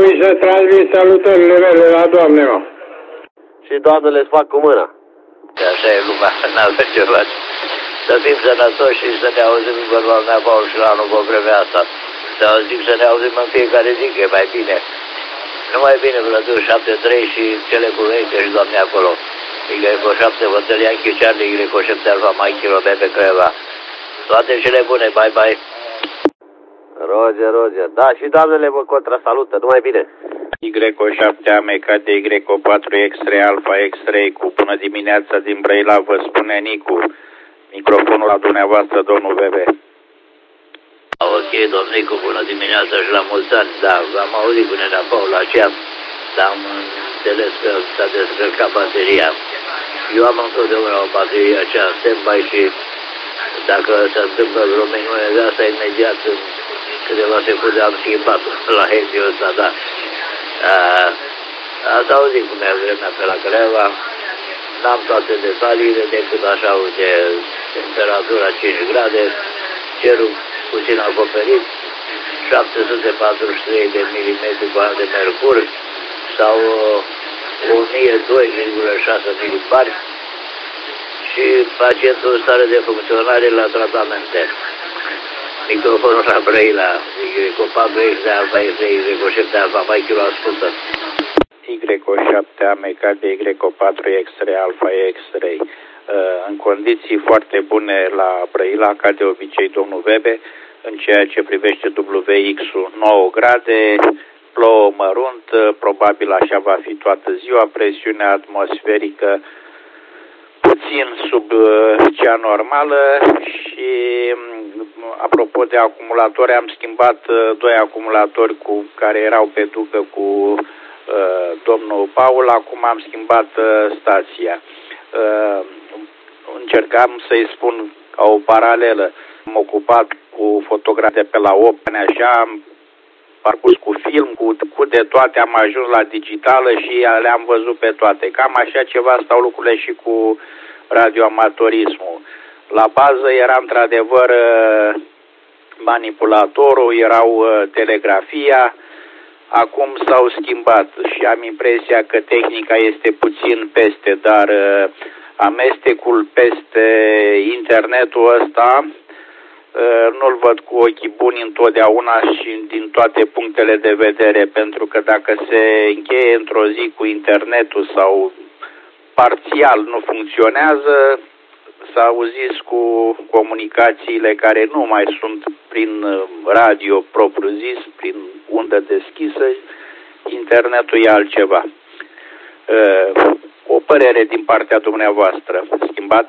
domnului să transmit salutările mele la doamne, mă. Și doamnele îți fac cu mâna. Că așa e lumea, n-avem ce face. Să fim sănătoși și să ne auzim în vorba mea, Paul, și la anul pe vremea asta. Să auzim să ne auzim în fiecare zi, că e mai bine. Nu mai bine, Vlădur 7-3 și cele cu veche și doamne acolo. Igreco 7, Vătălian Chicearli, Igreco 7, Alfa, Mai Kilobe pe Creva. Toate cele bune, bye, bye. Roger. Da, și doamnele vă contrasalută, numai bine. Y7 Ameca de Y4 X3 Alfa X3 cu bună dimineața din Brăila, vă spune Nicu. Microfonul la dumneavoastră, domnul Bebe. Ok, domnul Nicu, bună dimineața și la mulți ani. Da, v-am auzit cu nenea Paul la aceea, dar am înțeles că s-a descărcat bateria. Eu am întotdeauna o baterie aceea stand-by și dacă se întâmplă vreo minune de asta, imediat în câteva secunde am schimbat la heliul ăsta, da. Ați auzit cum e vremea pe la Creva. N-am toate detaliile decât așa, uite, temperatura 5 grade, cerul puțin acoperit, 743 de milimetri cubi de mercur sau 1002,6 milibari și pacientul în stare de funcționare la tratamente. Microfonul la Brăila, Y4X de Alfa X3, Y7 de Alfa, mai kilo ascultă. Y7 Ameca de Y4 X3 Alfa X3. În condiții foarte bune la Brăila, ca de obicei, domnul Vebe, în ceea ce privește WX-ul 9 grade, plouă mărunt, probabil așa va fi toată ziua, presiunea atmosferică puțin sub cea normală și apropo de acumulatori, am schimbat 2 acumulatori care erau pe ducă cu domnul Paul, acum am schimbat stația. Încercam să-i spun ca o paralelă. M-am ocupat cu fotografii de pe la 8 ani, așa, am parcurs cu film, cu de toate, am ajuns la digitală și le-am văzut pe toate. Cam așa ceva stau lucrurile și cu radioamatorismul. La bază era într-adevăr manipulatorul, erau telegrafia, acum s-au schimbat și am impresia că tehnica este puțin peste, dar amestecul peste internetul ăsta nu-l văd cu ochii buni întotdeauna și din toate punctele de vedere, pentru că dacă se încheie într-o zi cu internetul sau parțial nu funcționează, s-au zis cu comunicațiile care nu mai sunt prin radio propriu-zis, prin undă deschisă, internetul e altceva. O părere din partea dumneavoastră, schimbat?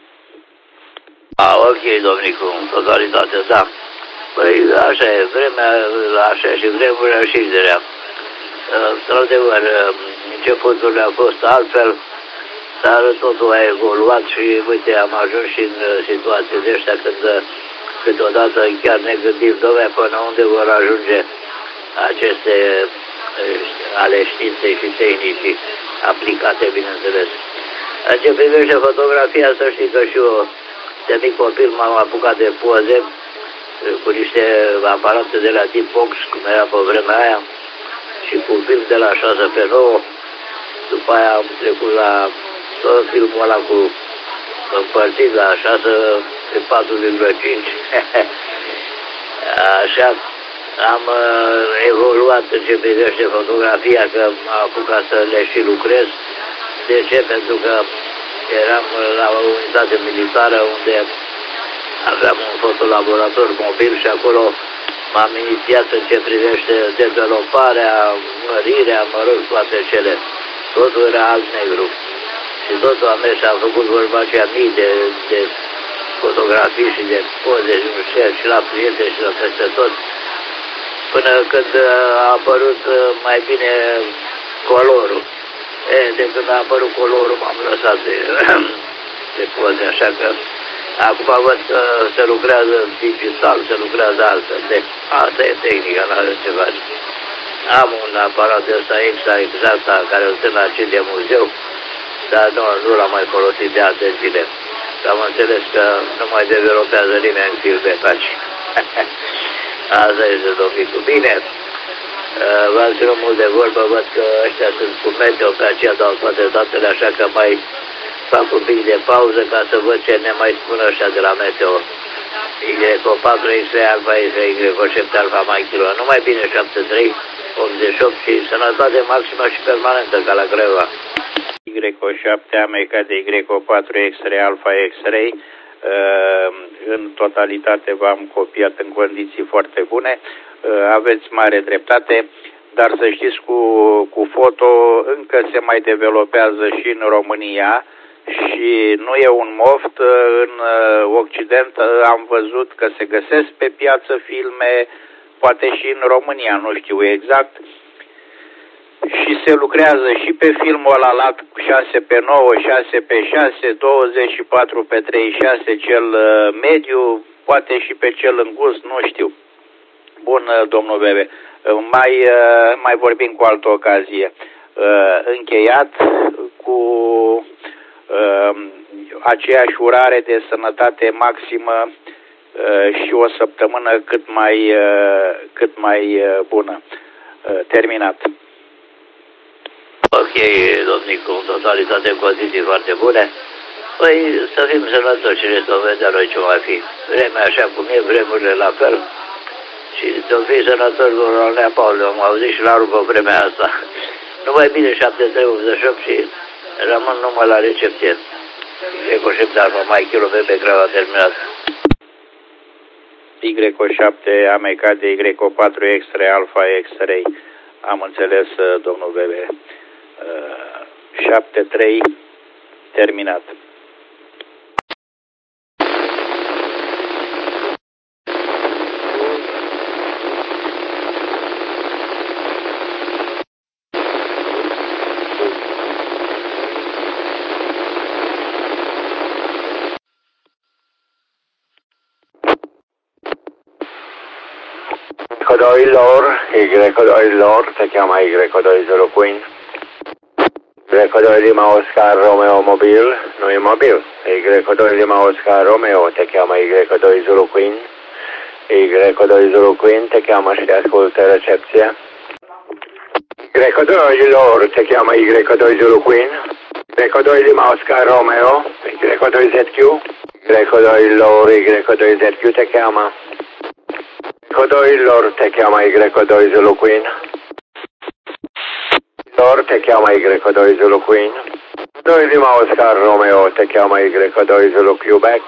Ok, domnicu, în totalitate, da. Păi, așa e, vremea, așa și vremurile și zirea. Într-adevăr, începuturile au fost altfel, dar totul a evoluat și, uite, am ajuns și în situații de ăștia când câteodată chiar ne gândim, dom'le, până unde vor ajunge aceste ale științei și tehnicii aplicate, bineînțeles. În ce privește fotografia, să știi că și eu, de mic copil, m-am apucat de poze cu niște aparate de la tip box, cum era pe vremea aia, și cu film de la 6x9. După aia am trecut la tot filmul ăla cu împărțit la 6x4,5. Așa, am evoluat în ce privește fotografia, că m-am apucat să le și lucrez. De ce? Pentru că eram la o unitate militară unde aveam un fotolaborator mobil și acolo m-am inițiat în ce privește developarea, mărirea, mă rog, toate cele. Totul era alb-negru. Și totul am mers și am făcut vorba aceea mii de fotografii și de poze și nu știu, și la prieteni și la peste tot. Până când a apărut mai bine colorul. De când a apărut colorul m-am lăsat de poze, așa că acum văd că se lucrează digital, se lucrează altfel. Deci asta e tehnica, nu are ce face. Am un aparat de ăsta exact care îl țin la de muzeu, dar nu l-am mai folosit de alte zile. Am înțeles că nu mai developează nimeni filme faci. Asta este, domnul. Bine, V-ați drumul de vorbă, văd că ăștia sunt cu meteo, pe aceea dau toate datele, așa că mai fac un pic de pauză ca să văd ce ne mai spun ăștia de la meteo. Y4, X3, Alfa, X3, Y7, Alfa, Mike Kilo. Numai bine 73, 88 și sănătate maximă și permanentă ca la Creva. Y7, Ameca de Y4, X3, Alfa, X3. În totalitate v-am copiat în condiții foarte bune. Aveți mare dreptate, dar să știți cu foto încă se mai developează și în România și nu e un moft. În Occident am văzut că se găsesc pe piață filme, poate și în România, nu știu exact, și se lucrează și pe filmul ăla lat 6x9, 6x6, 24x36, cel mediu, poate și pe cel îngust, nu știu. Bun, domnul Bebe, mai vorbim cu altă ocazie. Încheiat cu aceeași urare de sănătate maximă și o săptămână cât mai bună. Terminat. Ok, domnicu, în totalitate în condiții foarte bune. Păi să fim sănătoși și să vedem noi ce mai fi. Vremea așa cum e, vremurile la fel. Și să fii sănătoși, domnul Nea Paul, am auzit și la rupă vremea asta. Numai bine 7388 și rămân numai la recepție. Y7 Alfa, mai Kilo, Bebe, Creva, terminat. Y7, Ameca de Y4, X3, Alfa, X3. Am înțeles, domnul Bebe. 73, terminat. Y2 Lor, se chiama Y2 Zuluquin. Y2 Lima Oscar Romeo mobil, nu e mobil. Y2 Lima Oscar Romeo, te chiama Y2 Zuluquin. Y2 Zuluquin, te chiama și ascultă recepția. Y2 Lor, te chiama Y2 Zuluquin. Y2 Lima Oscar Romeo, Y2 ZQ. Y2 Lor, Y2 ZQ te chiama. Y2 Lor, te chiama Y2 Zuluquin. Lor, te chiama Y2 Zuluquin. 2 Lima Oscar Romeo, te chiama Y2 Zulu Quebec.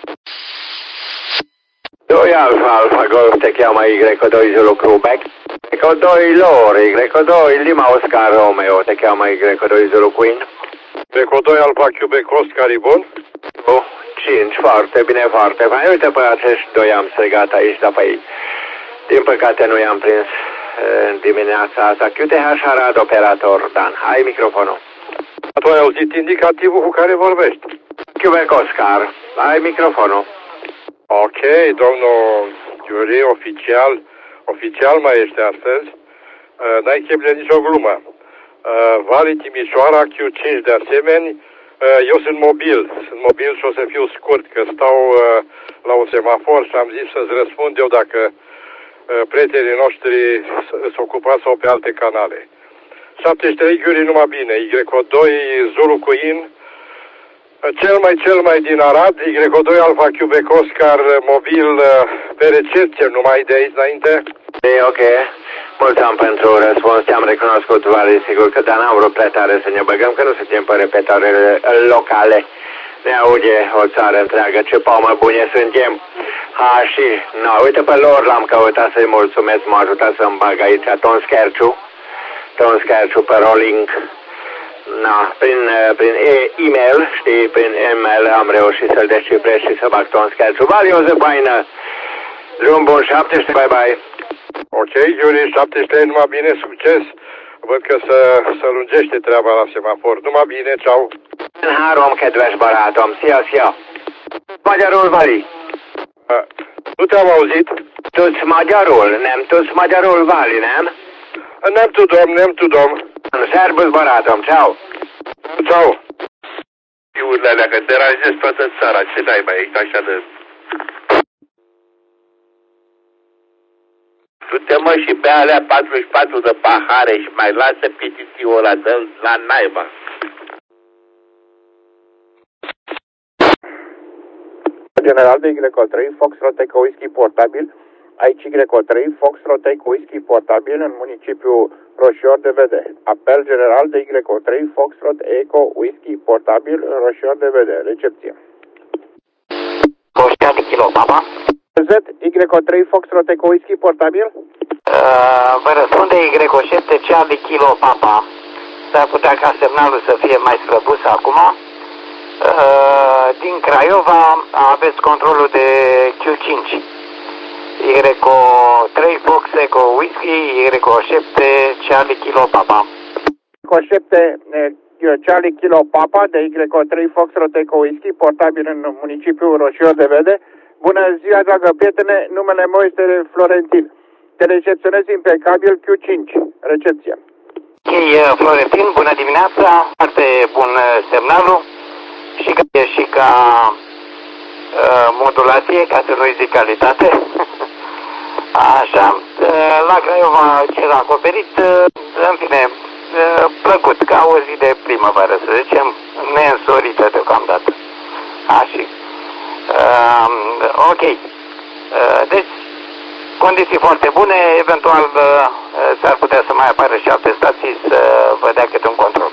2 Alfa Alfa Golf, te chiama Y2 Zulu Quebec. Y2 Lor, Y2 Lima Oscar Romeo, te chiama Y2 Zuluquin. Y2 Alfa Quebec Oscar, e bun? 5, foarte bine, foarte bine. Uite, pe acești doi am strigat aici, dar păi, din păcate nu i-am prins în dimineața asta. QTH Arad, operator Dan. Ai microfonul. Tu ai auzit indicativul cu care vorbești? Quebec Oscar, ai microfonul. Ok, domnul Iuri, oficial mai ești astăzi. N-ai chef de nicio glumă. Vali Timișoara, Q5 de asemenea. Eu sunt mobil și o să fiu scurt, că stau la un semafor și am zis să-ți răspund eu dacă prietenii noștri sunt ocupați sau pe alte canale. 73 Iuri, numai bine, Y2 Zulu Queen, cel mai din Arad, Y2 Alfa Quebec Oscar mobil pe recepție, numai de aici înainte. E ok. Mulțumim pentru răspuns, te-am recunoscut, Vali, sigur că, dar n-am vrut prea tare să ne băgăm, că nu suntem pe repetările locale. Ne aude o țară întreagă, ce paumă bune suntem. Și, uite pe lor l-am căutat să-i mulțumesc, m-a ajutat să-mi bag aici Ton Scherciu pe rolling. Prin e-mail, știi, prin e-mail am reușit să-l descifrez și să bag Ton Scherciu. Vali, o zăpaină, drum bun, 70, bye-bye. Ok, Iuri, 73, numai bine, succes. Văd că se lungește treaba la semafor. Numai bine, ceau. Három kedves barátom, szia! Magyarul, Vali? Nu te-am auzit. Tudsz magyarul? Nem tudsz magyarul, Vali, nem? Nem tudom. Szerbusz, barátom, ceau! Ceau! Iurile alea, că deranjezi toată țara, ce naiba, ești așa de... Tu du-te mă și bea alea 44 de pahare și mai lasă pititiul ăla, dă-l la naiba. General de Y3, Foxtrot Eco Whisky portabil, aici Y3, Foxtrot Eco Whisky portabil în municipiul Roșior de Vede. Apel general de Y3, Foxtrot Eco Whisky portabil în Roșior de Vede. Recepție. Coștea de kilo, papa? Z, Y3, Foxtrot Eco Whisky portabil? Vă răspunde Y7 cea de kilo, papa. S-ar putea ca semnalul să fie mai slăbus acum. Din Craiova aveți controlul de Q5. Y3 Fox Eco Whisky, Y7 Charlie Kilo Papa. Y7 Charlie Kilo Papa de Y3 Fox Eco Whisky, portabil în municipiul Roșior de Vede. Bună ziua, dragă prietene, numele meu este Florentin. Te recepționez impecabil Q5. Recepție. Ok, Florentin, bună dimineața, foarte bun semnalul și ca modulație, ca să nu-i zic calitate. Așa, la Craiova cel acoperit, în fine, plăcut, ca o zi de primăvară, să zicem, neînsorită deocamdată. Așa. Ok. Deci, condiții foarte bune, eventual s-ar putea să mai apară și alte stații să vă dea câte un control.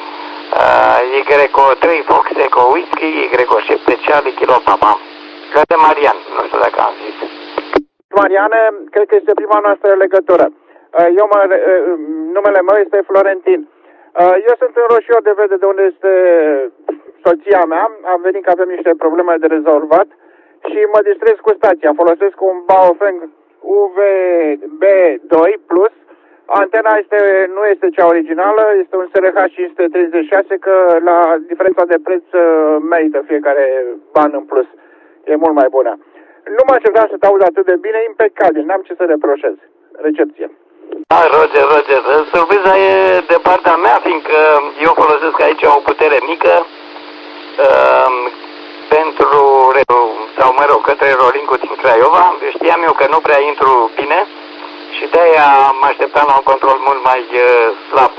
Y3 Fox Eco Whisky, Y7 Charlie Kilo Papa. Către Marian, nu știu dacă am zis. Marian, cred că este prima noastră legătură. Numele meu este Florentin. Eu sunt în Roșior de Vede, de unde este soția mea. Am venit că avem niște probleme de rezolvat și mă distrez cu stația. Folosesc un Baofeng UVB2 Plus. Antena nu este cea originală, este un SRH 536, că la diferența de preț merită fiecare ban în plus. E mult mai bună. Nu m-aș vrea să te aud atât de bine, impecabil, n-am ce să reproșez. Recepție. Da, Roger. Surpriza e de partea mea, fiindcă eu folosesc aici o putere mică către Rolling-ul din Craiova. Știam eu că nu prea intru bine și de-aia mă așteptam la un control mult mai slab.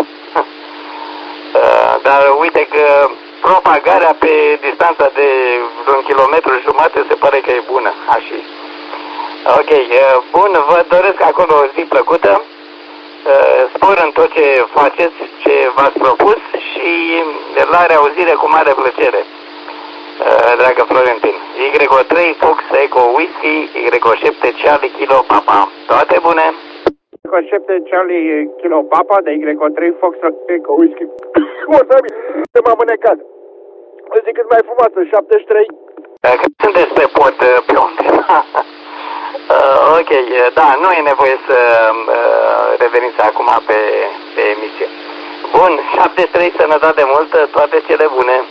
Dar uite că propagarea pe distanța de un kilometru și jumătate se pare că e bună. Așa. Ok, bun, vă doresc acolo o zi plăcută, spor în tot ce faceți, ce v-ați propus și la reauzire cu mare plăcere, dragă Florentin. Y3 Fox Eco Whisky, Y7 Charlie Kilo Papa. Toate bune! Y7 Charlie Kilo Papa de Y3 Fox Eco Whisky. Mulțumim! M-am înecat. O zi cât mai frumoasă, 73. Când sunteți pe pod, pe unde? Ok, da, nu e nevoie să reveniți acum pe emisie. Bun, 73, sănătate multă, toate cele bune.